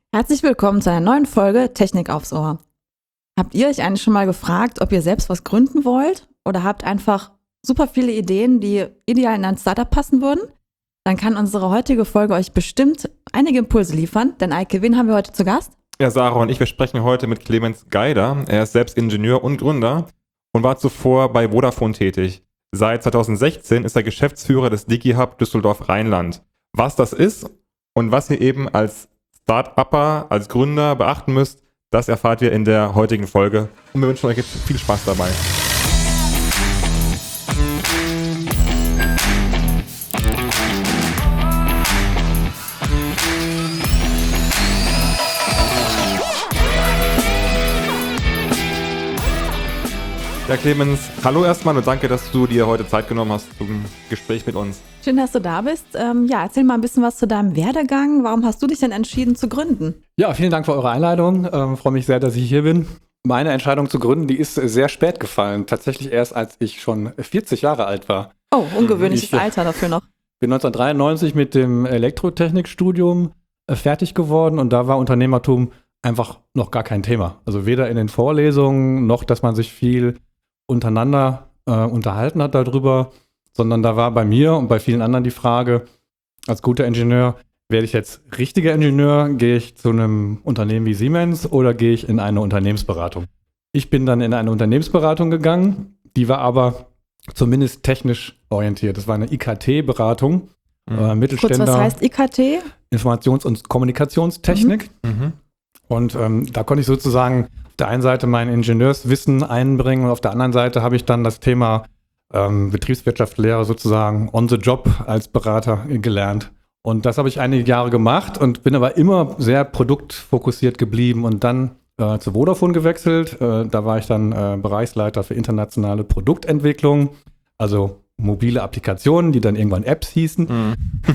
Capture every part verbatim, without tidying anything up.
Herzlich willkommen zu einer neuen Folge Technik aufs Ohr. Habt ihr euch eigentlich schon mal gefragt, ob ihr selbst was gründen wollt oder habt einfach super viele Ideen, die ideal in ein Startup passen würden? Dann kann unsere heutige Folge euch bestimmt einige Impulse liefern, denn Eike, wen haben wir heute zu Gast? Ja, Sarah und ich, wir sprechen heute mit Clemens Geider. Er ist selbst Ingenieur und Gründer und war zuvor bei Vodafone tätig. Seit zweitausendsechzehn ist er Geschäftsführer des DigiHub Düsseldorf-Rheinland. Was das ist und was ihr eben als Start-Upper, als Gründer beachten müsst, das erfahrt ihr in der heutigen Folge. Und wir wünschen euch jetzt viel Spaß dabei. Ja, Clemens, hallo erstmal und danke, dass du dir heute Zeit genommen hast zum Gespräch mit uns. Schön, dass du da bist. Ähm, ja, erzähl mal ein bisschen was zu deinem Werdegang. Warum hast du dich denn entschieden zu gründen? Ja, vielen Dank für eure Einladung. Ähm, freue mich sehr, dass ich hier bin. Meine Entscheidung zu gründen, die ist sehr spät gefallen. Tatsächlich erst, als ich schon vierzig Jahre alt war. Oh, ungewöhnliches ich, Alter dafür noch. Bin neunzehnhundertdreiundneunzig mit dem Elektrotechnikstudium äh, fertig geworden und da war Unternehmertum einfach noch gar kein Thema. Also weder in den Vorlesungen noch, dass man sich viel untereinander äh, unterhalten hat darüber, sondern da war bei mir und bei vielen anderen die Frage, als guter Ingenieur, werde ich jetzt richtiger Ingenieur, gehe ich zu einem Unternehmen wie Siemens oder gehe ich in eine Unternehmensberatung? Ich bin dann in eine Unternehmensberatung gegangen, die war aber zumindest technisch orientiert. Das war eine I K T-Beratung, Mhm. äh, Mittelständler. Kurz, was heißt I K T? Informations- und Kommunikationstechnik. Mhm. Und ähm, da konnte ich sozusagen auf der einen Seite mein Ingenieurswissen einbringen und auf der anderen Seite habe ich dann das Thema ähm, Betriebswirtschaftslehre sozusagen on the job als Berater gelernt. Und das habe ich einige Jahre gemacht und bin aber immer sehr produktfokussiert geblieben und dann äh, zu Vodafone gewechselt. Äh, da war ich dann äh, Bereichsleiter für internationale Produktentwicklung, also mobile Applikationen, die dann irgendwann Apps hießen. Mhm.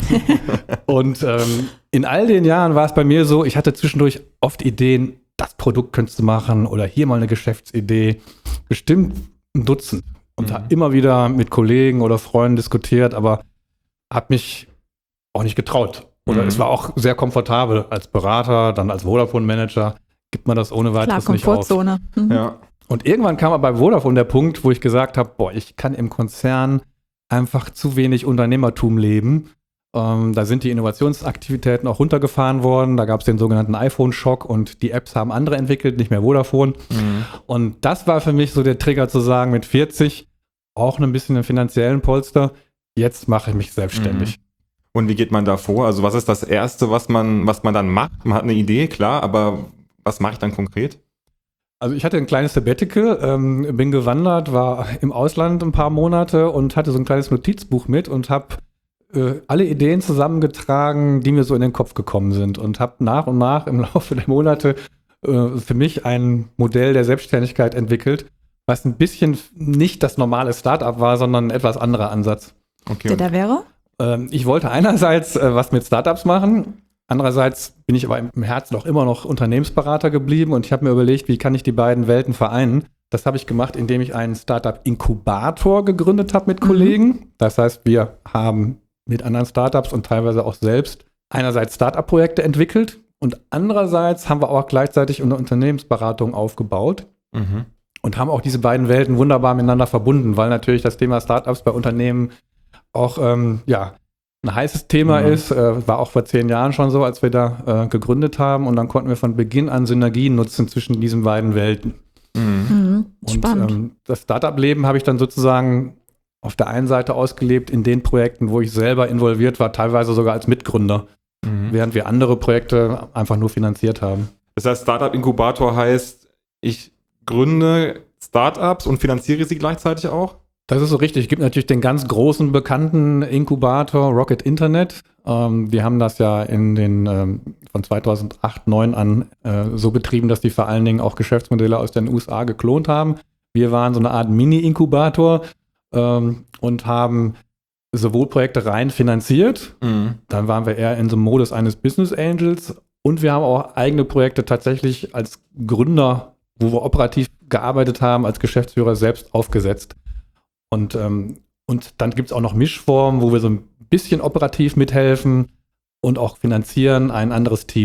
Und ähm, in all den Jahren war es bei mir so, ich hatte zwischendurch oft Ideen, das Produkt könntest du machen oder hier mal eine Geschäftsidee. Bestimmt ein Dutzend. Und Mhm. habe immer wieder mit Kollegen oder Freunden diskutiert, aber habe mich auch nicht getraut. Oder Mhm. es war auch sehr komfortabel als Berater, dann als Vodafone-Manager, gibt man das ohne Klar, weiteres nicht auf. Komfortzone. Mhm. Ja. Und irgendwann kam aber bei Vodafone der Punkt, wo ich gesagt habe, boah, ich kann im Konzern einfach zu wenig Unternehmertum leben. Ähm, da sind die Innovationsaktivitäten auch runtergefahren worden. Da gab es den sogenannten iPhone-Schock und die Apps haben andere entwickelt, nicht mehr Vodafone. Mhm. Und das war für mich so der Trigger zu sagen, mit vierzig, auch ein bisschen einen finanziellen Polster, jetzt mache ich mich selbstständig. Und wie geht man da vor? Also was ist das Erste, was man, was man dann macht? Man hat eine Idee, klar, aber was mache ich dann konkret? Also ich hatte ein kleines Sabbatical, ähm, bin gewandert, war im Ausland ein paar Monate und hatte so ein kleines Notizbuch mit und habe äh, alle Ideen zusammengetragen, die mir so in den Kopf gekommen sind und habe nach und nach im Laufe der Monate äh, für mich ein Modell der Selbstständigkeit entwickelt, was ein bisschen nicht das normale Startup war, sondern ein etwas anderer Ansatz. Okay. Der da wäre? Ähm, ich wollte einerseits äh, was mit Startups machen. Andererseits bin ich aber im Herzen auch immer noch Unternehmensberater geblieben und ich habe mir überlegt, wie kann ich die beiden Welten vereinen. Das habe ich gemacht, indem ich einen Startup-Inkubator gegründet habe mit Mhm. Kollegen. Das heißt, wir haben mit anderen Startups und teilweise auch selbst einerseits Startup-Projekte entwickelt und andererseits haben wir auch gleichzeitig eine Unternehmensberatung aufgebaut Mhm. und haben auch diese beiden Welten wunderbar miteinander verbunden, weil natürlich das Thema Startups bei Unternehmen auch ähm, ja, ein heißes Thema Mhm. ist, äh, war auch vor zehn Jahren schon so, als wir da äh, gegründet haben und dann konnten wir von Beginn an Synergien nutzen zwischen diesen beiden Welten. Mhm. Mhm. Und Spannend. ähm, das Startup-Leben habe ich dann sozusagen auf der einen Seite ausgelebt in den Projekten, wo ich selber involviert war, teilweise sogar als Mitgründer, Mhm. während wir andere Projekte einfach nur finanziert haben. Das heißt, Startup-Inkubator heißt, ich gründe Startups und finanziere sie gleichzeitig auch? Das ist so richtig. Es gibt natürlich den ganz großen, bekannten Inkubator Rocket Internet. Ähm, die haben das ja in den ähm, von zweitausendacht, neun an äh, so betrieben, dass die vor allen Dingen auch Geschäftsmodelle aus den U S A geklont haben. Wir waren so eine Art Mini-Inkubator ähm, und haben sowohl Projekte rein finanziert, Mhm. dann waren wir eher in so einem Modus eines Business Angels und wir haben auch eigene Projekte tatsächlich als Gründer, wo wir operativ gearbeitet haben, als Geschäftsführer selbst aufgesetzt. Und, ähm, und dann gibt es auch noch Mischformen, wo wir so ein bisschen operativ mithelfen und auch finanzieren, ein anderes Team.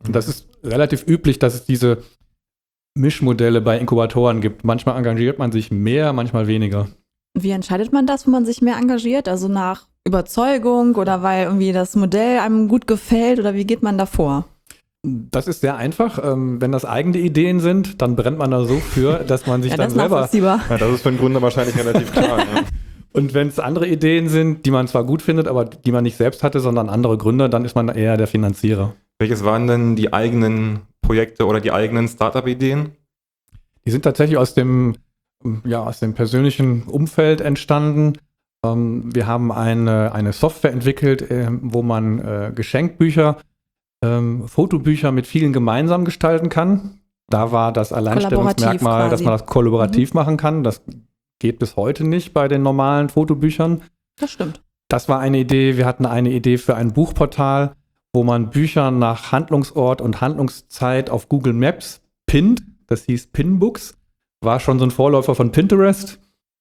Das ist relativ üblich, dass es diese Mischmodelle bei Inkubatoren gibt. Manchmal engagiert man sich mehr, manchmal weniger. Wie entscheidet man das, wo man sich mehr engagiert? Also nach Überzeugung oder weil irgendwie das Modell einem gut gefällt oder wie geht man da vor? Das ist sehr einfach. Ähm, wenn das eigene Ideen sind, dann brennt man da so für, dass man sich Ja, dann das ist selber... nachvollziehbar. Ja, das ist für einen Gründer wahrscheinlich relativ klar. Ja. Und wenn es andere Ideen sind, die man zwar gut findet, aber die man nicht selbst hatte, sondern andere Gründer, dann ist man eher der Finanzierer. Welches waren denn die eigenen Projekte oder die eigenen Startup-Ideen? Die sind tatsächlich aus dem, ja, aus dem persönlichen Umfeld entstanden. Ähm, wir haben eine, eine Software entwickelt, äh, wo man äh, Geschenkbücher, ähm, Fotobücher mit vielen gemeinsam gestalten kann. Da war das Alleinstellungsmerkmal, dass man das kollaborativ mhm. machen kann. Das geht bis heute nicht bei den normalen Fotobüchern. Das stimmt. Das war eine Idee. Wir hatten eine Idee für ein Buchportal, wo man Bücher nach Handlungsort und Handlungszeit auf Google Maps pinnt. Das hieß Pinbooks. War schon so ein Vorläufer von Pinterest.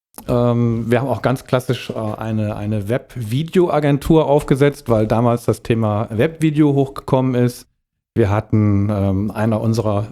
Ähm, wir haben auch ganz klassisch äh, eine, eine Web-Video-Agentur aufgesetzt, weil damals das Thema Webvideo hochgekommen ist. Wir hatten ähm, einer unserer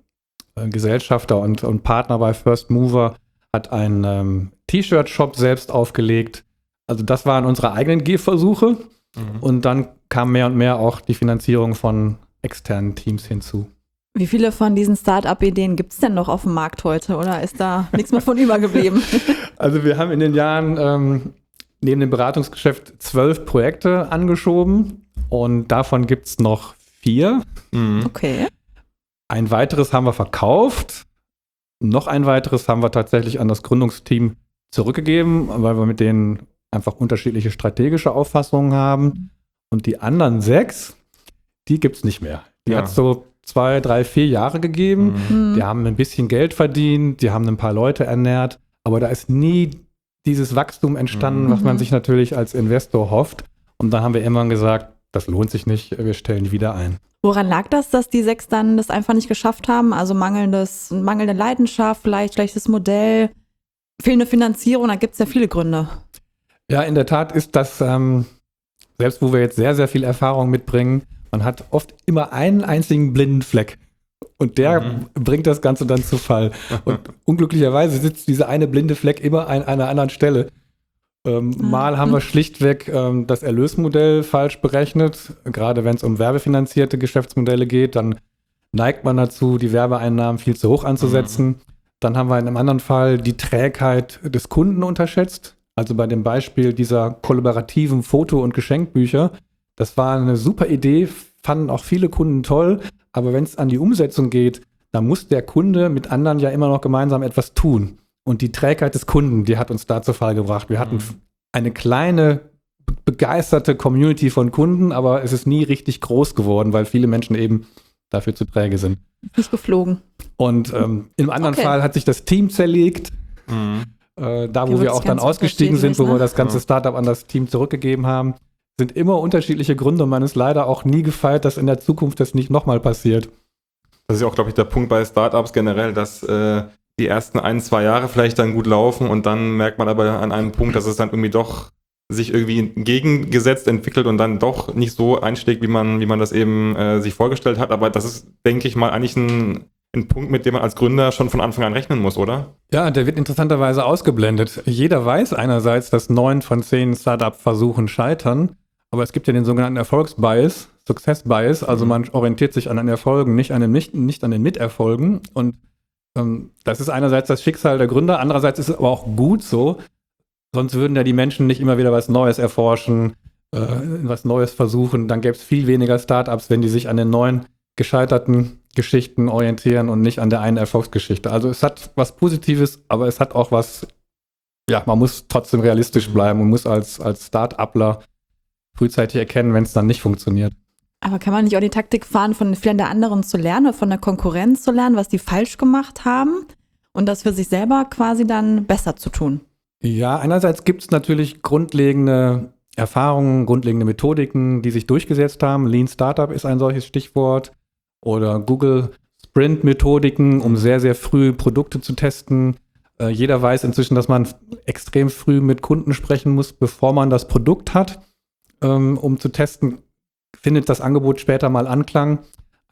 äh, Gesellschafter und, und Partner bei First Mover hat einen ähm, T-Shirt-Shop selbst aufgelegt. Also das waren unsere eigenen Gehversuche. Mhm. Und dann kam mehr und mehr auch die Finanzierung von externen Teams hinzu. Wie viele von diesen Start-up-Ideen gibt es denn noch auf dem Markt heute oder ist da nichts mehr von übergeblieben? Also wir haben in den Jahren ähm, neben dem Beratungsgeschäft zwölf Projekte angeschoben und davon gibt es noch vier. Mhm. Okay. Ein weiteres haben wir verkauft. Noch ein weiteres haben wir tatsächlich an das Gründungsteam zurückgegeben, weil wir mit denen einfach unterschiedliche strategische Auffassungen haben. Und die anderen sechs, die gibt es nicht mehr. Die Ja. hat es so zwei, drei, vier Jahre gegeben. Mhm. Die haben ein bisschen Geld verdient, die haben ein paar Leute ernährt, aber da ist nie dieses Wachstum entstanden, Mhm. was man sich natürlich als Investor hofft. Und dann haben wir irgendwann gesagt, das lohnt sich nicht, wir stellen die wieder ein. Woran lag das, dass die sechs dann das einfach nicht geschafft haben? Also mangelndes, mangelnde Leidenschaft, vielleicht schlechtes Modell, fehlende Finanzierung, da gibt es ja viele Gründe. Ja, in der Tat ist das, ähm, selbst wo wir jetzt sehr, sehr viel Erfahrung mitbringen, man hat oft immer einen einzigen blinden Fleck. Und der Mhm. bringt das Ganze dann zu Fall. Und unglücklicherweise sitzt dieser eine blinde Fleck immer an einer anderen Stelle. Ähm, Ah. Mal haben wir schlichtweg ähm, das Erlösmodell falsch berechnet. Gerade wenn es um werbefinanzierte Geschäftsmodelle geht, dann neigt man dazu, die Werbeeinnahmen viel zu hoch anzusetzen. Mhm. Dann haben wir in einem anderen Fall die Trägheit des Kunden unterschätzt. Also bei dem Beispiel dieser kollaborativen Foto- und Geschenkbücher. Das war eine super Idee, fanden auch viele Kunden toll. Aber wenn es an die Umsetzung geht, dann muss der Kunde mit anderen ja immer noch gemeinsam etwas tun. Und die Trägheit des Kunden, die hat uns da zu Fall gebracht. Wir hatten Mhm. eine kleine, begeisterte Community von Kunden, aber es ist nie richtig groß geworden, weil viele Menschen eben dafür zu träge sind. Nicht geflogen. Und ähm, im anderen Okay. Fall hat sich das Team zerlegt. Mhm. Äh, da, Hier wo wir wird's auch dann ganz ausgestiegen sind, wo wir unterschiedlich, das ganze ne? Startup an das Team zurückgegeben haben, sind immer unterschiedliche Gründe und man ist leider auch nie gefeit, dass in der Zukunft das nicht nochmal passiert. Das ist ja auch, glaube ich, der Punkt bei Startups generell, dass äh, die ersten ein, zwei Jahre vielleicht dann gut laufen und dann merkt man aber an einem Punkt, dass es dann irgendwie doch sich irgendwie entgegengesetzt entwickelt und dann doch nicht so einschlägt, wie man, wie man das eben äh, sich vorgestellt hat. Aber das ist, denke ich mal, eigentlich ein, ein Punkt, mit dem man als Gründer schon von Anfang an rechnen muss, oder? Ja, der wird interessanterweise ausgeblendet. Jeder weiß einerseits, dass neun von zehn Startup-Versuchen scheitern, aber es gibt ja den sogenannten Erfolgsbias, Success Bias, also Mhm. man orientiert sich an den Erfolgen, nicht an den, nicht, nicht an den Miterfolgen. Und ähm, das ist einerseits das Schicksal der Gründer, andererseits ist es aber auch gut so, sonst würden ja die Menschen nicht immer wieder was Neues erforschen, äh, was Neues versuchen. Dann gäbe es viel weniger Startups, wenn die sich an den neuen gescheiterten Geschichten orientieren und nicht an der einen Erfolgsgeschichte. Also es hat was Positives, aber es hat auch was, ja, man muss trotzdem realistisch bleiben und muss als, als Start-upler frühzeitig erkennen, wenn es dann nicht funktioniert. Aber kann man nicht auch die Taktik fahren, von vielen der anderen zu lernen oder von der Konkurrenz zu lernen, was die falsch gemacht haben und das für sich selber quasi dann besser zu tun? Ja, einerseits gibt es natürlich grundlegende Erfahrungen, grundlegende Methodiken, die sich durchgesetzt haben. Lean Startup ist ein solches Stichwort. Oder Google Sprint-Methodiken, um sehr, sehr früh Produkte zu testen. Äh, jeder weiß inzwischen, dass man extrem früh mit Kunden sprechen muss, bevor man das Produkt hat, ähm, um zu testen, findet das Angebot später mal Anklang.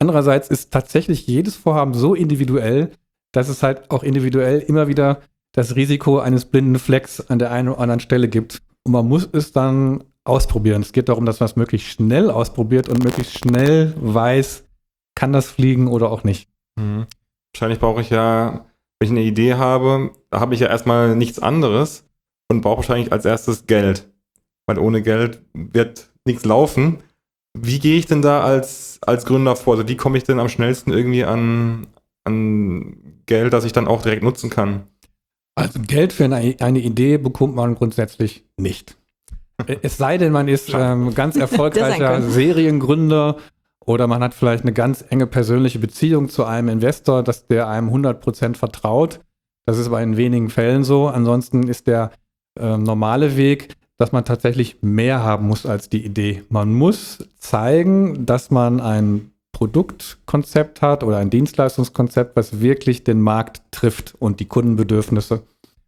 Andererseits ist tatsächlich jedes Vorhaben so individuell, dass es halt auch individuell immer wieder das Risiko eines blinden Flecks an der einen oder anderen Stelle gibt. Und man muss es dann ausprobieren. Es geht darum, dass man es möglichst schnell ausprobiert und möglichst schnell weiß, kann das fliegen oder auch nicht. Mhm. Wahrscheinlich brauche ich ja, wenn ich eine Idee habe, da habe ich ja erstmal nichts anderes und brauche wahrscheinlich als erstes Geld. Weil ohne Geld wird nichts laufen. Wie gehe ich denn da als, als Gründer vor? Also wie komme ich denn am schnellsten irgendwie an, an Geld, das ich dann auch direkt nutzen kann? Also Geld für eine, eine Idee bekommt man grundsätzlich nicht. Es sei denn, man ist ähm, ganz erfolgreicher Seriengründer oder man hat vielleicht eine ganz enge persönliche Beziehung zu einem Investor, dass der einem hundert Prozent vertraut. Das ist aber in wenigen Fällen so. Ansonsten ist der äh, normale Weg, dass man tatsächlich mehr haben muss als die Idee. Man muss zeigen, dass man ein Produktkonzept hat oder ein Dienstleistungskonzept, was wirklich den Markt trifft und die Kundenbedürfnisse.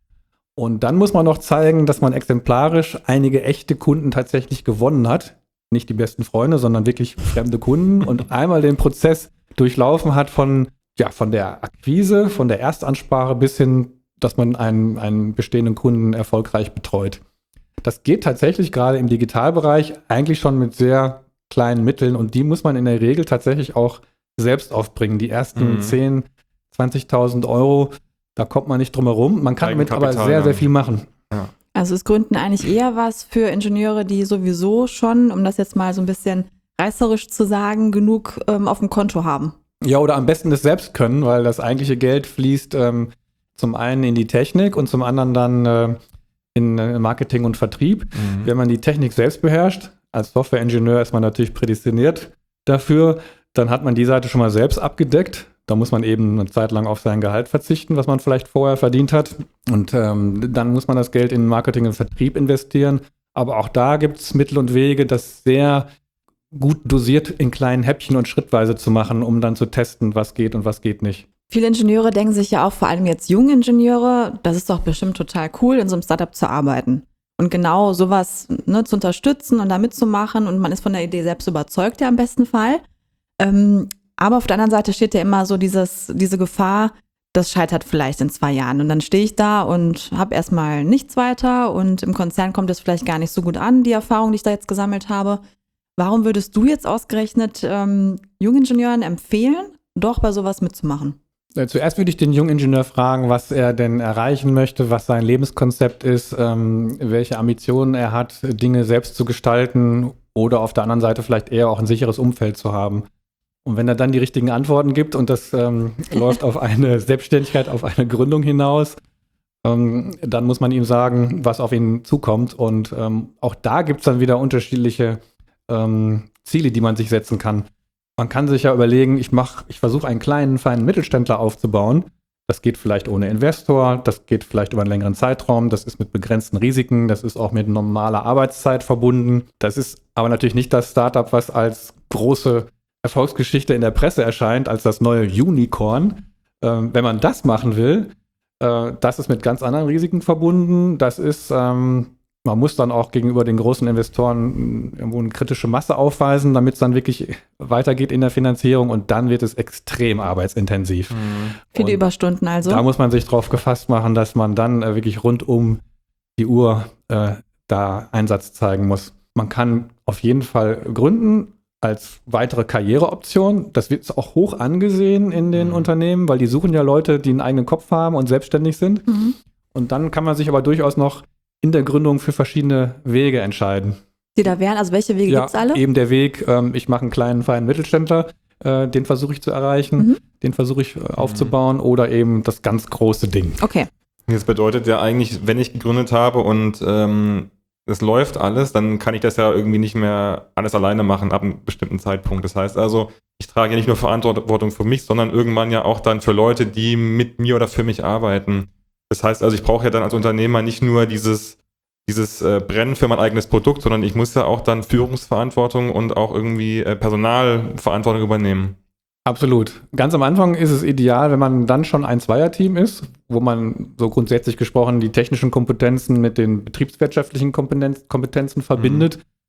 Und dann muss man noch zeigen, dass man exemplarisch einige echte Kunden tatsächlich gewonnen hat. Nicht die besten Freunde, sondern wirklich fremde Kunden und einmal den Prozess durchlaufen hat von, ja, von der Akquise, von der Erstansprache bis hin, dass man einen, einen bestehenden Kunden erfolgreich betreut. Das geht tatsächlich gerade im Digitalbereich eigentlich schon mit sehr kleinen Mitteln und die muss man in der Regel tatsächlich auch selbst aufbringen. Die ersten mhm. zehntausend, zwanzigtausend Euro, da kommt man nicht drum herum. Man kann damit aber sehr, sehr viel machen. Ja. Also ist Gründen eigentlich eher was für Ingenieure, die sowieso schon, um das jetzt mal so ein bisschen reißerisch zu sagen, genug ähm, auf dem Konto haben. Ja, oder am besten das selbst können, weil das eigentliche Geld fließt ähm, zum einen in die Technik und zum anderen dann äh, in äh, Marketing und Vertrieb. Mhm. Wenn man die Technik selbst beherrscht, als Software-Ingenieur ist man natürlich prädestiniert dafür, dann hat man die Seite schon mal selbst abgedeckt. Da muss man eben eine Zeit lang auf sein Gehalt verzichten, was man vielleicht vorher verdient hat. Und ähm, dann muss man das Geld in Marketing und Vertrieb investieren. Aber auch da gibt es Mittel und Wege, das sehr gut dosiert in kleinen Häppchen und schrittweise zu machen, um dann zu testen, was geht und was geht nicht. Viele Ingenieure denken sich ja auch, vor allem jetzt junge Ingenieure, das ist doch bestimmt total cool, in so einem Startup zu arbeiten. Und genau sowas ne, zu unterstützen und da mitzumachen und man ist von der Idee selbst überzeugt ja im besten Fall. Ähm, aber auf der anderen Seite steht ja immer so dieses, diese Gefahr, das scheitert vielleicht in zwei Jahren. Und dann stehe ich da und habe erstmal nichts weiter und im Konzern kommt es vielleicht gar nicht so gut an, die Erfahrung, die ich da jetzt gesammelt habe. Warum würdest du jetzt ausgerechnet ähm, Jungingenieuren empfehlen, doch bei sowas mitzumachen? Zuerst würde ich den jungen Ingenieur fragen, was er denn erreichen möchte, was sein Lebenskonzept ist, ähm, welche Ambitionen er hat, Dinge selbst zu gestalten oder auf der anderen Seite vielleicht eher auch ein sicheres Umfeld zu haben. Und wenn er dann die richtigen Antworten gibt und das ähm, läuft auf eine Selbstständigkeit, auf eine Gründung hinaus, ähm, dann muss man ihm sagen, was auf ihn zukommt. Und ähm, auch da gibt es dann wieder unterschiedliche ähm, Ziele, die man sich setzen kann. Man kann sich ja überlegen, ich mache, ich versuche einen kleinen, feinen Mittelständler aufzubauen. Das geht vielleicht ohne Investor, das geht vielleicht über einen längeren Zeitraum, das ist mit begrenzten Risiken, das ist auch mit normaler Arbeitszeit verbunden. Das ist aber natürlich nicht das Startup, was als große Erfolgsgeschichte in der Presse erscheint, als das neue Unicorn. Ähm, wenn man das machen will, äh, das ist mit ganz anderen Risiken verbunden. Das ist, ähm, man muss dann auch gegenüber den großen Investoren irgendwo eine kritische Masse aufweisen, damit es dann wirklich weitergeht in der Finanzierung und dann wird es extrem arbeitsintensiv. Mhm. Viele und Überstunden also. Da muss man sich drauf gefasst machen, dass man dann äh, wirklich rund um die Uhr äh, da Einsatz zeigen muss. Man kann auf jeden Fall gründen als weitere Karriereoption. Das wird auch hoch angesehen in den mhm. Unternehmen, weil die suchen ja Leute, die einen eigenen Kopf haben und selbstständig sind. Mhm. Und dann kann man sich aber durchaus noch in der Gründung für verschiedene Wege entscheiden. Die da wären, also welche Wege ja, gibt es alle? Eben der Weg, ähm, ich mache einen kleinen, feinen Mittelständler, äh, den versuche ich zu erreichen, mhm. den versuche ich äh, aufzubauen oder eben das ganz große Ding. Okay. Das bedeutet ja eigentlich, wenn ich gegründet habe und ähm, es läuft alles, dann kann ich das ja irgendwie nicht mehr alles alleine machen ab einem bestimmten Zeitpunkt. Das heißt also, ich trage ja nicht nur Verantwortung für mich, sondern irgendwann ja auch dann für Leute, die mit mir oder für mich arbeiten. Das heißt also, ich brauche ja dann als Unternehmer nicht nur dieses, dieses äh, Brennen für mein eigenes Produkt, sondern ich muss ja auch dann Führungsverantwortung und auch irgendwie äh, Personalverantwortung übernehmen. Absolut. Ganz am Anfang ist es ideal, wenn man dann schon ein Zweierteam ist, wo man so grundsätzlich gesprochen die technischen Kompetenzen mit den betriebswirtschaftlichen Kompetenz- Kompetenzen verbindet. Mhm.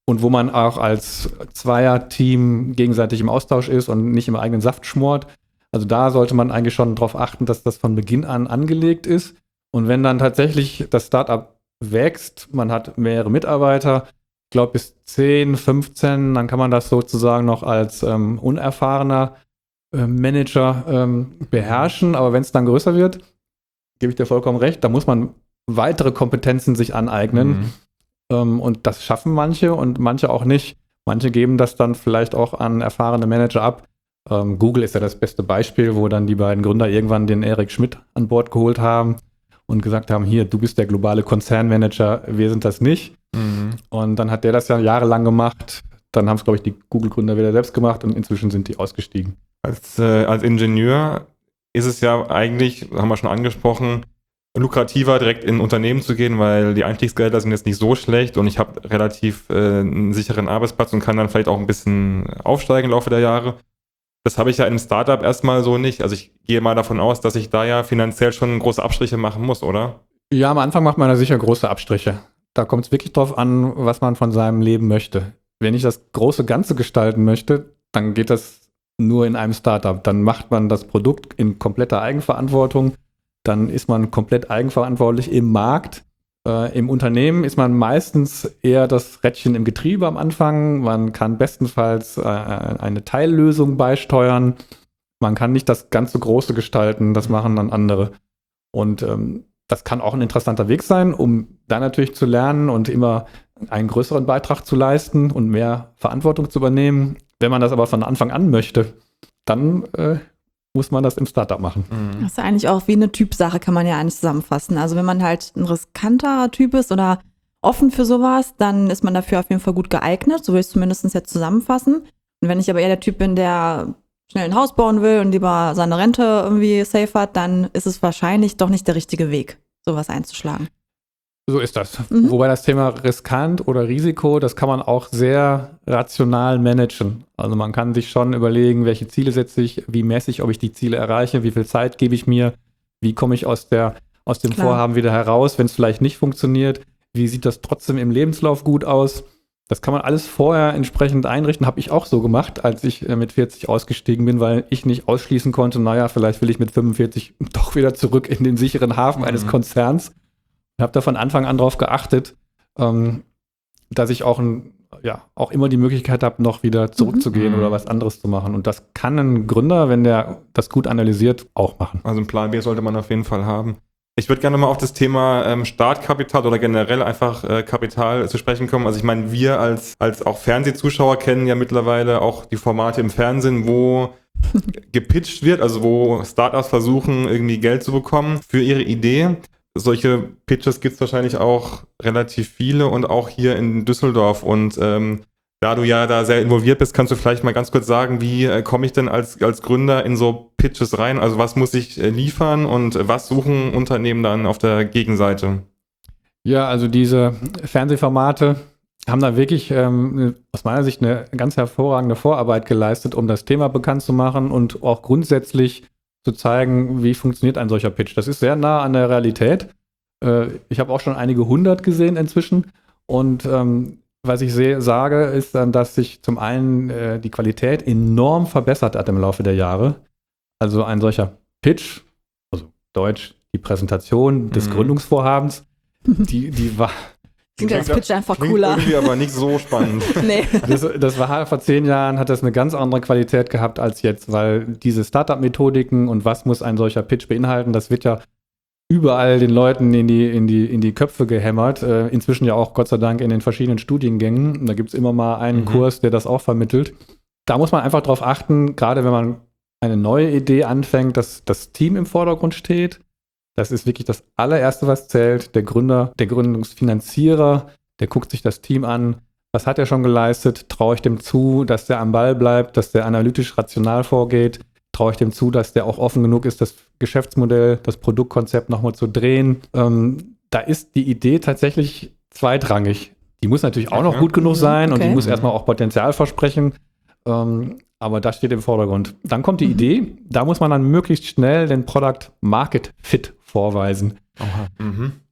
und wo man auch als Zweier-Team gegenseitig im Austausch ist und nicht im eigenen Saft schmort. Also da sollte man eigentlich schon darauf achten, dass das von Beginn an angelegt ist. Und wenn dann tatsächlich das Startup wächst, man hat mehrere Mitarbeiter, ich glaube bis zehn, fünfzehn, dann kann man das sozusagen noch als ähm, unerfahrener äh, Manager ähm, beherrschen. Aber wenn es dann größer wird, gebe ich dir vollkommen recht, da muss man weitere Kompetenzen sich aneignen. Mhm. Ähm, und das schaffen manche und manche auch nicht. Manche geben das dann vielleicht auch an erfahrene Manager ab. Ähm, Google ist ja das beste Beispiel, wo dann die beiden Gründer irgendwann den Eric Schmidt an Bord geholt haben und gesagt haben, hier, du bist der globale Konzernmanager, wir sind das nicht. Mhm. Und dann hat der das ja jahrelang gemacht. Dann haben es, glaube ich, die Google-Gründer wieder selbst gemacht und inzwischen sind die ausgestiegen. Als, äh, als Ingenieur ist es ja eigentlich, haben wir schon angesprochen, lukrativer, direkt in ein Unternehmen zu gehen, weil die Einstiegsgelder sind jetzt nicht so schlecht und ich habe relativ äh, einen sicheren Arbeitsplatz und kann dann vielleicht auch ein bisschen aufsteigen im Laufe der Jahre. Das habe ich ja im Startup erstmal so nicht. Also ich gehe mal davon aus, dass ich da ja finanziell schon große Abstriche machen muss, oder? Ja, am Anfang macht man da sicher große Abstriche. Da kommt es wirklich drauf an, was man von seinem Leben möchte. Wenn ich das große Ganze gestalten möchte, dann geht das nur in einem Startup. Dann macht man das Produkt in kompletter Eigenverantwortung. Dann ist man komplett eigenverantwortlich im Markt. Äh, Im Unternehmen ist man meistens eher das Rädchen im Getriebe am Anfang. Man kann bestenfalls äh, eine Teillösung beisteuern. Man kann nicht das ganze Große gestalten, das machen dann andere. Und ähm, das kann auch ein interessanter Weg sein, um da natürlich zu lernen und immer einen größeren Beitrag zu leisten und mehr Verantwortung zu übernehmen. Wenn man das aber von Anfang an möchte, dann äh, muss man das im Startup machen. Mhm. Das ist eigentlich auch wie eine Typsache, kann man ja eigentlich zusammenfassen. Also wenn man halt ein riskanter Typ ist oder offen für sowas, dann ist man dafür auf jeden Fall gut geeignet, so will ich es zumindest jetzt zusammenfassen. Und wenn ich aber eher der Typ bin, der schnell ein Haus bauen will und lieber seine Rente irgendwie safe hat, dann ist es wahrscheinlich doch nicht der richtige Weg, sowas einzuschlagen. So ist das. Mhm. Wobei das Thema riskant oder Risiko, das kann man auch sehr rational managen. Also man kann sich schon überlegen, welche Ziele setze ich, wie messe ich, ob ich die Ziele erreiche, wie viel Zeit gebe ich mir, wie komme ich aus, der, aus dem Klar. Vorhaben wieder heraus, wenn es vielleicht nicht funktioniert, wie sieht das trotzdem im Lebenslauf gut aus. Das kann man alles vorher entsprechend einrichten, habe ich auch so gemacht, als ich äh, mit vierzig ausgestiegen bin, weil ich nicht ausschließen konnte, naja, vielleicht will ich mit fünfundvierzig doch wieder zurück in den sicheren Hafen eines Mhm. Konzerns. Ich habe da von Anfang an darauf geachtet, ähm, dass ich auch, ein, ja, auch immer die Möglichkeit habe, noch wieder zurückzugehen Mhm. oder was anderes zu machen. Und das kann ein Gründer, wenn der das gut analysiert, auch machen. Also einen Plan B sollte man auf jeden Fall haben. Ich würde gerne mal auf das Thema ähm, Startkapital oder generell einfach äh, Kapital zu sprechen kommen. Also ich meine, wir als, als auch Fernsehzuschauer kennen ja mittlerweile auch die Formate im Fernsehen, wo gepitcht wird, also wo Startups versuchen, irgendwie Geld zu bekommen für ihre Idee. Solche Pitches gibt es wahrscheinlich auch relativ viele und auch hier in Düsseldorf. Und ähm, da du ja da sehr involviert bist, kannst du vielleicht mal ganz kurz sagen, wie äh, komme ich denn als, als Gründer in so Pitches rein? Also was muss ich äh, liefern und äh, was suchen Unternehmen dann auf der Gegenseite? Ja, also diese Fernsehformate haben da wirklich ähm, aus meiner Sicht eine ganz hervorragende Vorarbeit geleistet, um das Thema bekannt zu machen und auch grundsätzlich zu zeigen, wie funktioniert ein solcher Pitch. Das ist sehr nah an der Realität. Äh, ich habe auch schon einige hundert gesehen inzwischen und ähm, was ich sehe, sage, ist dann, dass sich zum einen äh, die Qualität enorm verbessert hat im Laufe der Jahre. Also ein solcher Pitch, also Deutsch, die Präsentation des Mhm. Gründungsvorhabens, die, die war, Klingt als Pitch einfach Klingt cooler. irgendwie aber nicht so spannend. Nee. das, das war vor zehn Jahren, hat das eine ganz andere Qualität gehabt als jetzt, weil diese Startup-Methodiken und was muss ein solcher Pitch beinhalten, das wird ja überall den Leuten in die, in die, in die Köpfe gehämmert. Äh, inzwischen ja auch Gott sei Dank in den verschiedenen Studiengängen. Da gibt es immer mal einen Mhm. Kurs, der das auch vermittelt. Da muss man einfach drauf achten, gerade wenn man eine neue Idee anfängt, dass das Team im Vordergrund steht. Das ist wirklich das allererste, was zählt. Der Gründer, der Gründungsfinanzierer, der guckt sich das Team an. Was hat er schon geleistet? Traue ich dem zu, dass der am Ball bleibt, dass der analytisch rational vorgeht? Traue ich dem zu, dass der auch offen genug ist, das Geschäftsmodell, das Produktkonzept nochmal zu drehen? Ähm, da ist die Idee tatsächlich zweitrangig. Die muss natürlich auch noch Okay. gut genug sein und die Okay. muss erstmal auch Potenzial versprechen. Ähm, aber das steht im Vordergrund. Dann kommt die Mhm. Idee. Da muss man dann möglichst schnell den Product Market Fit vorweisen. Aha. Mhm.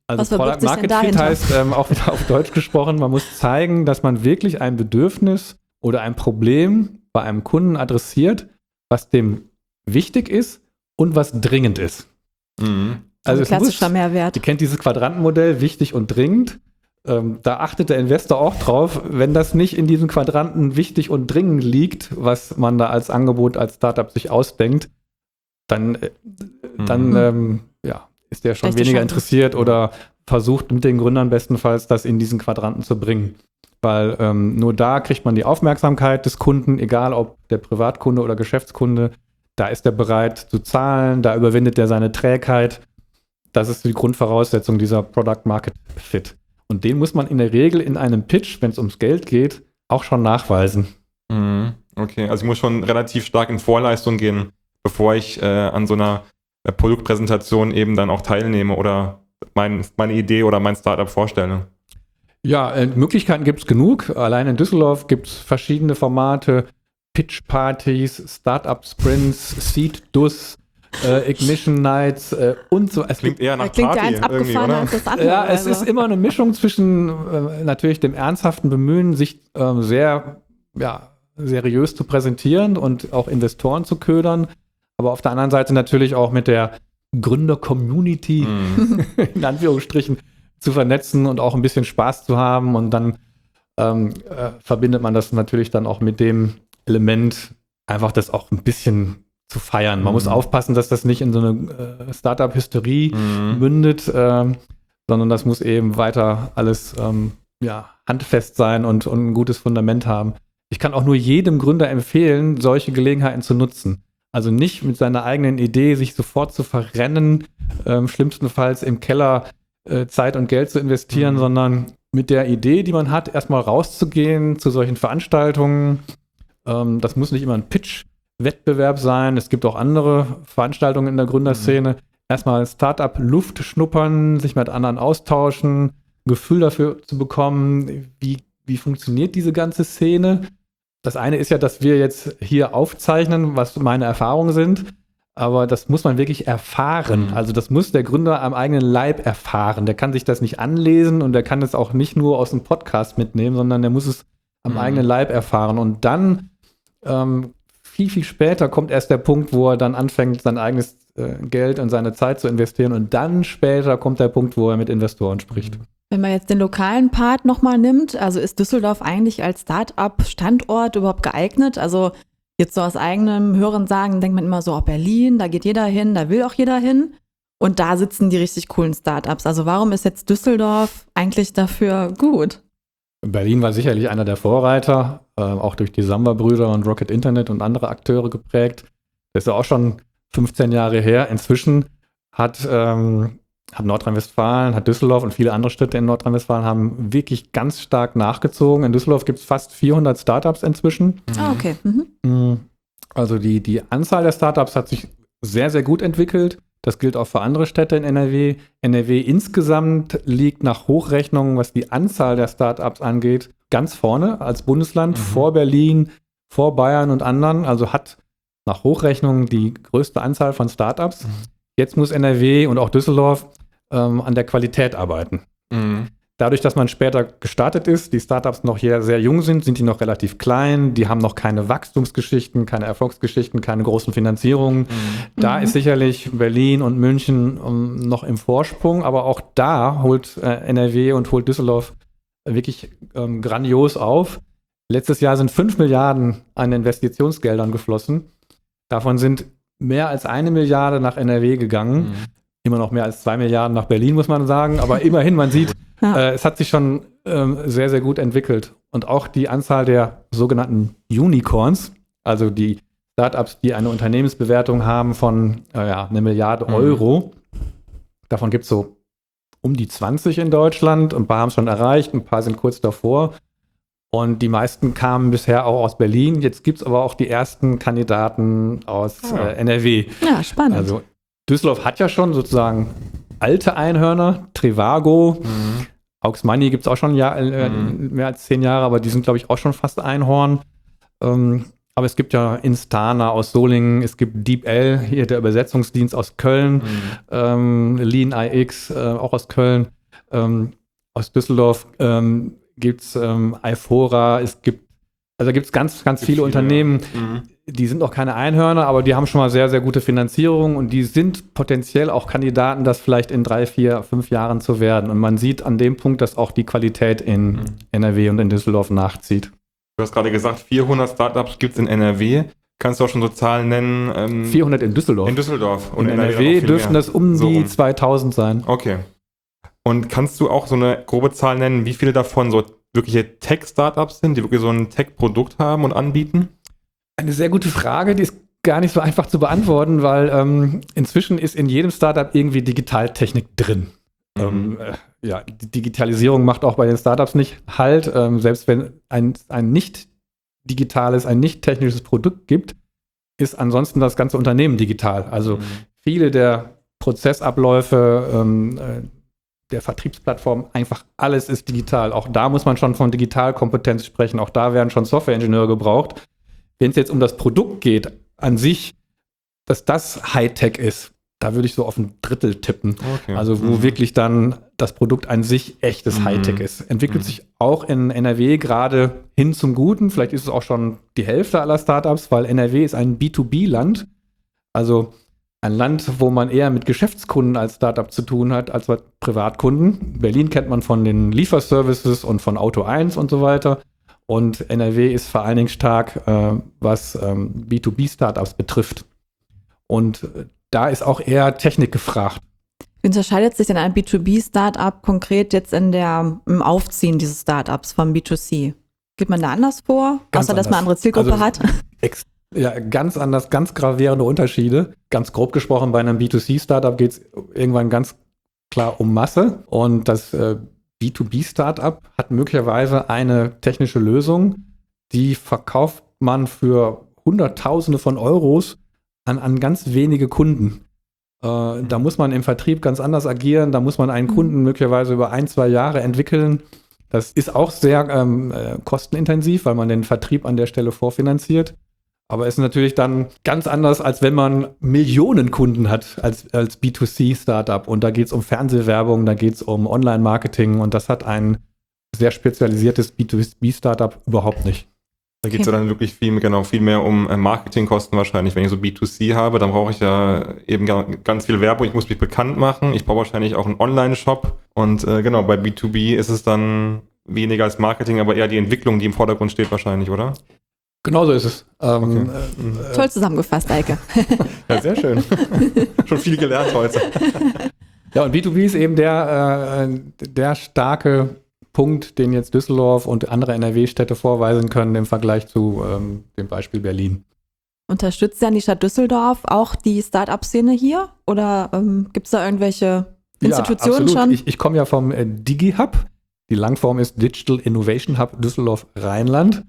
Also Was verbirgt Product sich denn Market Fit dahinter? heißt, ähm, auch wieder auf Deutsch gesprochen, man muss zeigen, dass man wirklich ein Bedürfnis oder ein Problem bei einem Kunden adressiert, was dem wichtig ist und was dringend ist. Mhm. Also es klassischer muss, Mehrwert. ihr kennt dieses Quadrantenmodell, wichtig und dringend. Ähm, da achtet der Investor auch drauf, wenn das nicht in diesem Quadranten wichtig und dringend liegt, was man da als Angebot, als Startup sich ausdenkt, dann, äh, dann Mhm. ähm, ja, ist der schon Schlechte weniger Chancen. interessiert oder versucht mit den Gründern bestenfalls das in diesen Quadranten zu bringen. Weil ähm, nur da kriegt man die Aufmerksamkeit des Kunden, egal ob der Privatkunde oder Geschäftskunde. Da ist er bereit zu zahlen, da überwindet er seine Trägheit. Das ist die Grundvoraussetzung dieser Product Market Fit. Und den muss man in der Regel in einem Pitch, wenn es ums Geld geht, auch schon nachweisen. Mhm. Okay, also ich muss schon relativ stark in Vorleistung gehen, bevor ich äh, an so einer äh, Produktpräsentation eben dann auch teilnehme oder mein, meine Idee oder mein Startup vorstelle. Ja, äh, Möglichkeiten gibt es genug. Allein in Düsseldorf gibt es verschiedene Formate, Pitch-Partys, Startup-Sprints, Seed-Dus, äh, Ignition Nights äh, und so. Es Klingt eher nach Da klingt ja Party eins irgendwie, abgefahrener oder? als das andere. Ja, es also. ist immer eine Mischung zwischen äh, natürlich dem ernsthaften Bemühen, sich ähm, sehr ja, seriös zu präsentieren und auch Investoren zu ködern, aber auf der anderen Seite natürlich auch mit der Gründer-Community Mhm. in Anführungsstrichen zu vernetzen und auch ein bisschen Spaß zu haben und dann ähm, äh, verbindet man das natürlich dann auch mit dem Element, einfach das auch ein bisschen zu feiern. Man Mhm. muss aufpassen, dass das nicht in so eine äh, Startup-Hysterie Mhm. mündet, ähm, sondern das muss eben weiter alles ähm, ja, handfest sein und, und ein gutes Fundament haben. Ich kann auch nur jedem Gründer empfehlen, solche Gelegenheiten zu nutzen. Also nicht mit seiner eigenen Idee sich sofort zu verrennen, ähm, schlimmstenfalls im Keller äh, Zeit und Geld zu investieren, Mhm. sondern mit der Idee, die man hat, erstmal rauszugehen zu solchen Veranstaltungen. Ähm, das muss nicht immer ein Pitch-Wettbewerb sein. Es gibt auch andere Veranstaltungen in der Gründerszene. Erstmal Startup-Luft schnuppern, sich mit anderen austauschen, ein Gefühl dafür zu bekommen, wie, wie funktioniert diese ganze Szene. Das eine ist ja, dass wir jetzt hier aufzeichnen, was meine Erfahrungen sind, aber das muss man wirklich erfahren. Mhm. Also das muss der Gründer am eigenen Leib erfahren. Der kann sich das nicht anlesen und der kann es auch nicht nur aus dem Podcast mitnehmen, sondern der muss es am Mhm. eigenen Leib erfahren. Und dann ähm, viel, viel später kommt erst der Punkt, wo er dann anfängt, sein eigenes äh, Geld und seine Zeit zu investieren. Und dann später kommt der Punkt, wo er mit Investoren spricht. Wenn man jetzt den lokalen Part nochmal nimmt, also ist Düsseldorf eigentlich als Start-up-Standort überhaupt geeignet? Also jetzt so aus eigenem Hören sagen, denkt man immer so, oh, Berlin, da geht jeder hin, da will auch jeder hin. Und da sitzen die richtig coolen Startups. Also warum ist jetzt Düsseldorf eigentlich dafür gut? Berlin war sicherlich einer der Vorreiter, äh, auch durch die Samba-Brüder und Rocket Internet und andere Akteure geprägt. Das ist ja auch schon fünfzehn Jahre her. Inzwischen hat, ähm, hat Nordrhein-Westfalen, hat Düsseldorf und viele andere Städte in Nordrhein-Westfalen haben wirklich ganz stark nachgezogen. In Düsseldorf gibt es fast vierhundert Startups inzwischen. Ah, okay. Mhm. Also die, die Anzahl der Startups hat sich sehr, sehr gut entwickelt. Das gilt auch für andere Städte in N R W. N R W insgesamt liegt nach Hochrechnungen, was die Anzahl der Startups angeht, ganz vorne als Bundesland, Mhm. vor Berlin, vor Bayern und anderen. Also hat nach Hochrechnungen die größte Anzahl von Startups. Mhm. Jetzt muss N R W und auch Düsseldorf ähm, an der Qualität arbeiten. Mhm. Dadurch, dass man später gestartet ist, die Startups noch hier sehr jung sind, sind die noch relativ klein, die haben noch keine Wachstumsgeschichten, keine Erfolgsgeschichten, keine großen Finanzierungen. Mhm. Da Mhm. ist sicherlich Berlin und München um, noch im Vorsprung, aber auch da holt äh, N R W und holt Düsseldorf wirklich ähm, grandios auf. Letztes Jahr sind fünf Milliarden an Investitionsgeldern geflossen. Davon sind mehr als eine Milliarde nach N R W gegangen. Mhm. Immer noch mehr als zwei Milliarden nach Berlin, muss man sagen. Aber immerhin, man sieht, Ja. äh, es hat sich schon ähm, sehr, sehr gut entwickelt. Und auch die Anzahl der sogenannten Unicorns, also die Startups, die eine Unternehmensbewertung haben von äh, ja, eine Milliarde Mhm. Euro. Davon gibt es so um die zwanzig in Deutschland. Ein paar haben es schon erreicht, ein paar sind kurz davor. Und die meisten kamen bisher auch aus Berlin. Jetzt gibt es aber auch die ersten Kandidaten aus Ah. äh, N R W. Ja, spannend. Also Düsseldorf hat ja schon sozusagen alte Einhörner, Trivago, Mhm. Aux Money gibt es auch schon Jahr, äh, Mhm. mehr als zehn Jahre, aber die sind, glaube ich, auch schon fast Einhorn. Ähm, aber es gibt ja Instana aus Solingen, es gibt DeepL, hier der Übersetzungsdienst aus Köln, Mhm. ähm, Lean I X, äh, auch aus Köln. Ähm, aus Düsseldorf ähm, gibt es ähm, Eifora, es gibt, also gibt es ganz, ganz viele, viele Unternehmen, ja. mhm. die sind auch keine Einhörner, aber die haben schon mal sehr, sehr gute Finanzierung und die sind potenziell auch Kandidaten, das vielleicht in drei, vier, fünf Jahren zu werden. Und man sieht an dem Punkt, dass auch die Qualität in mhm. N R W und in Düsseldorf nachzieht. Du hast gerade gesagt, vierhundert Startups gibt es in N R W. Kannst du auch schon so Zahlen nennen? Ähm, vierhundert in Düsseldorf. In Düsseldorf. Und in N R W dürften das um so die um. zweitausend sein. Okay. Und kannst du auch so eine grobe Zahl nennen, wie viele davon so wirkliche Tech-Startups sind, die wirklich so ein Tech-Produkt haben und anbieten? Eine sehr gute Frage, die ist gar nicht so einfach zu beantworten, weil ähm, inzwischen ist in jedem Startup irgendwie Digitaltechnik drin. Mhm. Ähm, äh, ja, die Digitalisierung macht auch bei den Startups nicht Halt. Ähm, selbst wenn ein, ein nicht digitales, ein nicht technisches Produkt gibt, ist ansonsten das ganze Unternehmen digital. Also mhm. viele der Prozessabläufe, ähm, äh, der Vertriebsplattform, einfach alles ist digital. Auch da muss man schon von Digitalkompetenz sprechen. Auch da werden schon Softwareingenieure gebraucht. Wenn es jetzt um das Produkt geht, an sich, dass das Hightech ist, da würde ich so auf ein Drittel tippen. Okay. Also wo mhm. wirklich dann das Produkt an sich echtes mhm. Hightech ist. Entwickelt mhm. sich auch in N R W gerade hin zum Guten. Vielleicht ist es auch schon die Hälfte aller Startups, weil N R W ist ein B zwei B-Land. Also ein Land, wo man eher mit Geschäftskunden als Startup zu tun hat, als mit Privatkunden. Berlin kennt man von den Lieferservices und von Auto eins und so weiter. Und N R W ist vor allen Dingen stark, äh, was ähm, B zwei B-Startups betrifft. Und äh, da ist auch eher Technik gefragt. Wie unterscheidet sich denn ein B zwei B-Startup konkret jetzt in der, im Aufziehen dieses Startups vom B zwei C? Geht man da anders vor, ganz außer anders. Dass man eine andere Zielgruppe also, hat? Ex- ja, ganz anders, ganz gravierende Unterschiede. Ganz grob gesprochen, bei einem B zwei C-Startup geht es irgendwann ganz klar um Masse. Und das äh, B zwei B-Startup hat möglicherweise eine technische Lösung, die verkauft man für Hunderttausende von Euros an, an ganz wenige Kunden. Äh, da muss man im Vertrieb ganz anders agieren, da muss man einen Kunden möglicherweise über ein, zwei Jahre entwickeln. Das ist auch sehr ähm, äh, kostenintensiv, weil man den Vertrieb an der Stelle vorfinanziert. Aber es ist natürlich dann ganz anders, als wenn man Millionen Kunden hat als, als B zwei C-Startup. Und da geht es um Fernsehwerbung, da geht es um Online-Marketing und das hat ein sehr spezialisiertes B zwei B-Startup überhaupt nicht. Da geht es okay. ja dann wirklich viel, genau, viel mehr um Marketingkosten wahrscheinlich. Wenn ich so B zwei C habe, dann brauche ich ja eben ganz viel Werbung. Ich muss mich bekannt machen. Ich brauche wahrscheinlich auch einen Online-Shop. Und äh, genau, bei B zwei B ist es dann weniger als Marketing, aber eher die Entwicklung, die im Vordergrund steht wahrscheinlich, oder? Genau so ist es. Ähm, okay. äh, Toll zusammengefasst, Eike. Ja, sehr schön. Schon viel gelernt heute. Ja, und B zwei B ist eben der, äh, der starke Punkt, den jetzt Düsseldorf und andere N R W-Städte vorweisen können im Vergleich zu ähm, dem Beispiel Berlin. Unterstützt dann die Stadt Düsseldorf auch die Start-up-Szene hier? Oder ähm, gibt es da irgendwelche Institutionen ja, schon? Ich, ich komme ja vom äh, DigiHub. Die Langform ist Digital Innovation Hub Düsseldorf-Rheinland.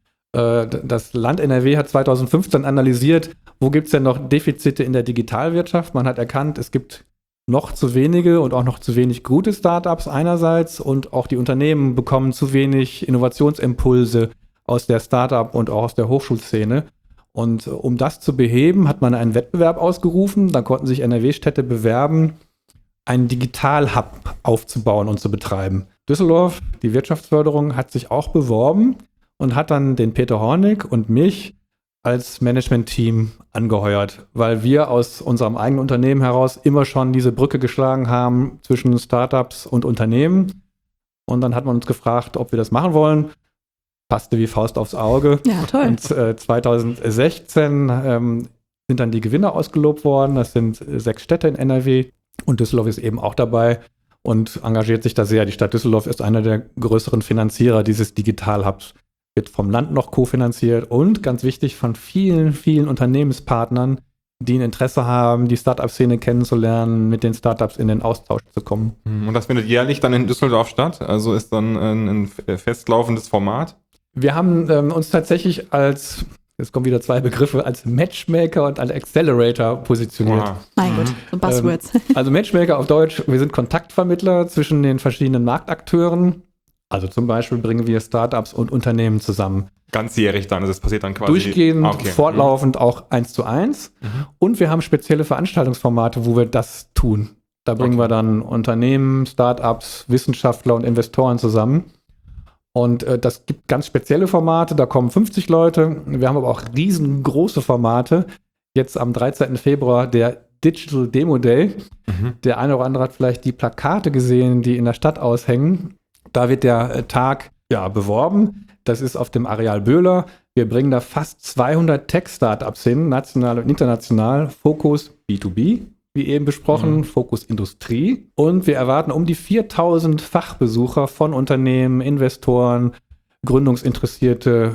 Äh, das Land N R W hat zweitausendfünfzehn analysiert, wo gibt es denn noch Defizite in der Digitalwirtschaft. Man hat erkannt, es gibt noch zu wenige und auch noch zu wenig gute Startups einerseits und auch die Unternehmen bekommen zu wenig Innovationsimpulse aus der Startup und auch aus der Hochschulszene. Und um das zu beheben, hat man einen Wettbewerb ausgerufen. Da konnten sich N R W-Städte bewerben, einen Digital-Hub aufzubauen und zu betreiben. Düsseldorf, die Wirtschaftsförderung, hat sich auch beworben und hat dann den Peter Hornig und mich als Management-Team angeheuert, weil wir aus unserem eigenen Unternehmen heraus immer schon diese Brücke geschlagen haben zwischen Startups und Unternehmen. Und dann hat man uns gefragt, ob wir das machen wollen. Passte wie Faust aufs Auge. Ja, toll. Und äh, zweitausendsechzehn ähm, sind dann die Gewinner ausgelobt worden. Das sind sechs Städte in N R W und Düsseldorf ist eben auch dabei und engagiert sich da sehr. Die Stadt Düsseldorf ist einer der größeren Finanzierer dieses Digital-Hubs. Wird vom Land noch kofinanziert und ganz wichtig von vielen, vielen Unternehmenspartnern, die ein Interesse haben, die Startup-Szene kennenzulernen, mit den Startups in den Austausch zu kommen. Und das findet jährlich dann in Düsseldorf statt? Also ist dann ein, ein festlaufendes Format? Wir haben ähm, uns tatsächlich als, jetzt kommen wieder zwei Begriffe, als Matchmaker und als Accelerator positioniert. Wow. Mein Gott, so Buzzwords. Ähm, also Matchmaker auf Deutsch, wir sind Kontaktvermittler zwischen den verschiedenen Marktakteuren. Also zum Beispiel bringen wir Startups und Unternehmen zusammen. Ganzjährig dann, also das passiert dann quasi. Durchgehend, ah, okay. fortlaufend mhm. auch eins zu eins. Mhm. Und wir haben spezielle Veranstaltungsformate, wo wir das tun. Da bringen Okay. wir dann Unternehmen, Startups, Wissenschaftler und Investoren zusammen. Und äh, das gibt ganz spezielle Formate, da kommen fünfzig Leute. Wir haben aber auch riesengroße Formate. Jetzt am dreizehnten Februar der Digital Demo Day. Mhm. Der eine oder andere hat vielleicht die Plakate gesehen, die in der Stadt aushängen. Da wird der äh, Tag ja, beworben. Das ist auf dem Areal Böhler. Wir bringen da fast zweihundert Tech-Startups hin, national und international. Fokus B zwei B, wie eben besprochen, Mhm. Fokus Industrie. Und wir erwarten um die viertausend Fachbesucher von Unternehmen, Investoren, Gründungsinteressierte,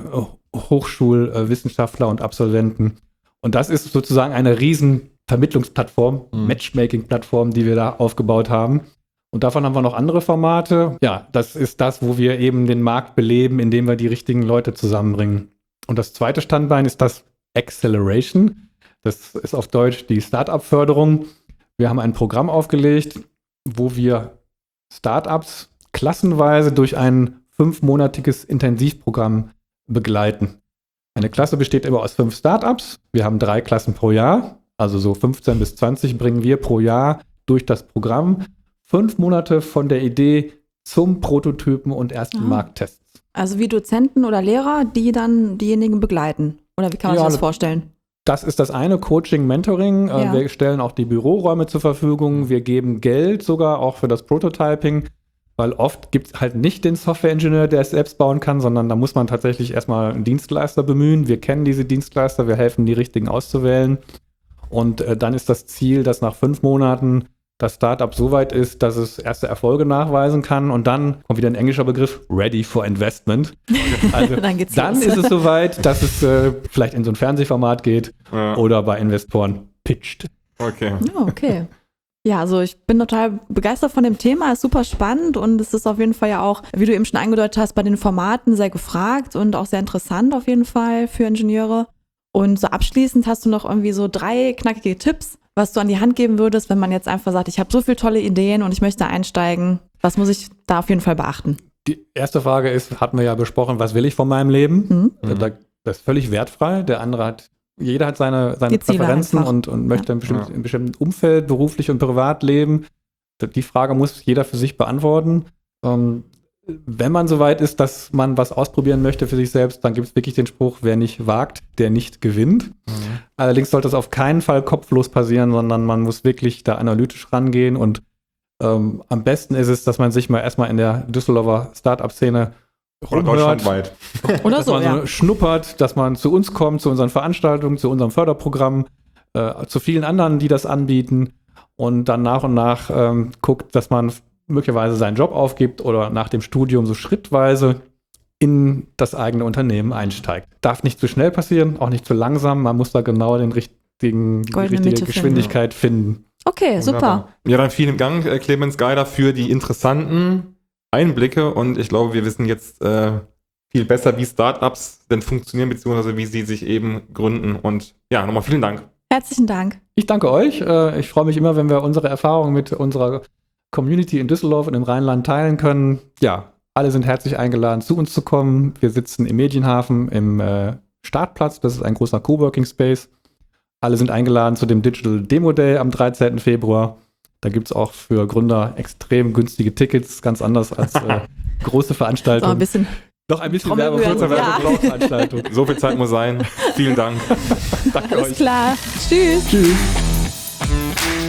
Hochschulwissenschaftler und Absolventen. Und das ist sozusagen eine riesen Vermittlungsplattform, Mhm. Matchmaking-Plattform, die wir da aufgebaut haben. Und davon haben wir noch andere Formate. Ja, das ist das, wo wir eben den Markt beleben, indem wir die richtigen Leute zusammenbringen. Und das zweite Standbein ist das Acceleration. Das ist auf Deutsch die Startup-Förderung. Wir haben ein Programm aufgelegt, wo wir Startups klassenweise durch ein fünfmonatiges Intensivprogramm begleiten. Eine Klasse besteht immer aus fünf Startups. Wir haben drei Klassen pro Jahr, also so fünfzehn bis zwanzig bringen wir pro Jahr durch das Programm. Fünf Monate von der Idee zum Prototypen und ersten Ah. Markttests. Also wie Dozenten oder Lehrer, die dann diejenigen begleiten. Oder wie kann man Ja, sich das vorstellen? Das ist das eine, Coaching, Mentoring. Äh, Ja. Wir stellen auch die Büroräume zur Verfügung. Wir geben Geld sogar auch für das Prototyping, weil oft gibt es halt nicht den Softwareingenieur, der es selbst bauen kann, sondern da muss man tatsächlich erstmal einen Dienstleister bemühen. Wir kennen diese Dienstleister, wir helfen, die richtigen auszuwählen. Und äh, dann ist das Ziel, dass nach fünf Monaten das Startup so weit ist, dass es erste Erfolge nachweisen kann. Und dann kommt wieder ein englischer Begriff, ready for investment. Also Dann geht's dann los. ist es soweit, dass es äh, vielleicht in so ein Fernsehformat geht Ja. oder bei Investoren pitcht. Okay. Ja, okay. Ja, also ich bin total begeistert von dem Thema, ist super spannend und es ist auf jeden Fall ja auch, wie du eben schon angedeutet hast, bei den Formaten sehr gefragt und auch sehr interessant auf jeden Fall für Ingenieure. Und so abschließend hast du noch irgendwie so drei knackige Tipps, was du an die Hand geben würdest, wenn man jetzt einfach sagt, ich habe so viele tolle Ideen und ich möchte einsteigen. Was muss ich da auf jeden Fall beachten? Die erste Frage ist, hatten wir ja besprochen, was will ich von meinem Leben? Mhm. Mhm. Da, das ist völlig wertfrei. Der andere hat, jeder hat seine, seine Die Ziele Präferenzen einfach. und, und möchte Ja. in einem bestimmten, Ja. in einem bestimmten Umfeld, beruflich und privat leben. Die Frage muss jeder für sich beantworten. Ähm, wenn man so weit ist, dass man was ausprobieren möchte für sich selbst, dann gibt es wirklich den Spruch, wer nicht wagt, der nicht gewinnt. Mhm. Allerdings sollte es auf keinen Fall kopflos passieren, sondern man muss wirklich da analytisch rangehen und ähm, am besten ist es, dass man sich mal erstmal in der Düsseldorfer Startup-Szene Oder rumhört, deutschlandweit. Oder dass so, man ja. so schnuppert, dass man zu uns kommt, zu unseren Veranstaltungen, zu unserem Förderprogramm, äh, zu vielen anderen, die das anbieten und dann nach und nach ähm, guckt, dass man möglicherweise seinen Job aufgibt oder nach dem Studium so schrittweise in das eigene Unternehmen einsteigt. Darf nicht zu schnell passieren, auch nicht zu langsam. Man muss da genau den richtigen, die Goldene richtige Mitte Geschwindigkeit finden. Okay, super. Wunderbar. Ja, dann vielen Dank, äh, Clemens Geider, für die interessanten Einblicke und ich glaube, wir wissen jetzt äh, viel besser, wie Startups denn funktionieren, beziehungsweise wie sie sich eben gründen und ja, nochmal vielen Dank. Herzlichen Dank. Ich danke euch. Äh, Ich freue mich immer, wenn wir unsere Erfahrungen mit unserer Community in Düsseldorf und im Rheinland teilen können. Ja, alle sind herzlich eingeladen, zu uns zu kommen. Wir sitzen im Medienhafen im äh, Startplatz. Das ist ein großer Coworking Space. Alle sind eingeladen zu dem Digital Demo Day am dreizehnten Februar. Da gibt es auch für Gründer extrem günstige Tickets, ganz anders als äh, große So Veranstaltungen. ein bisschen. Noch ein bisschen Trommelrühren, Werbung für ja. unsere Veranstaltung. So viel Zeit muss sein. Vielen Dank. Danke Alles euch. klar. Tschüss. Tschüss.